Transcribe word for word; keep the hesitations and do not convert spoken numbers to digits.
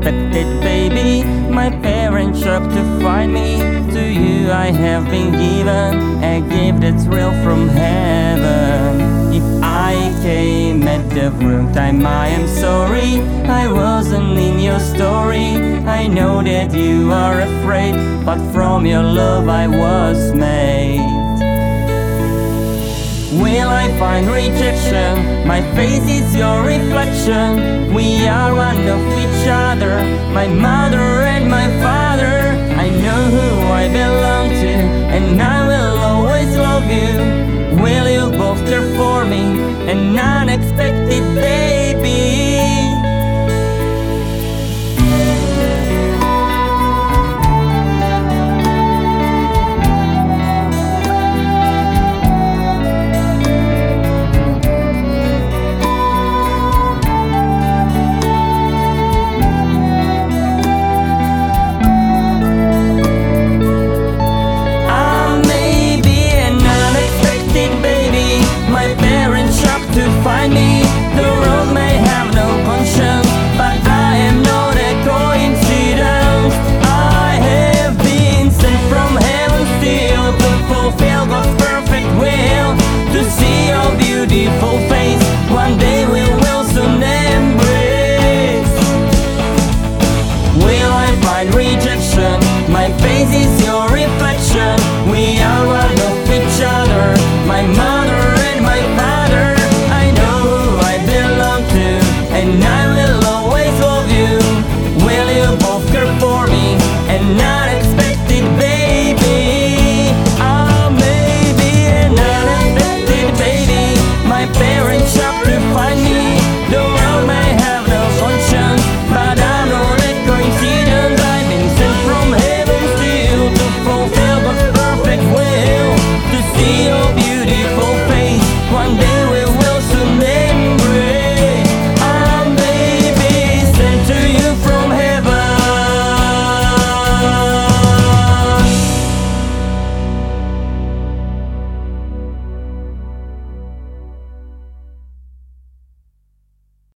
unexpected, baby. My parents shocked to find me. To you I have been given a gift that's real from heaven. If I came at the wrong time, I am sorry. I wasn't in your story. I know that you are afraid, but from your love I was made. Will I find rejection? My face is your reflection. We are one of each other, my mother and my father. I know who I belong to, and I will always love you.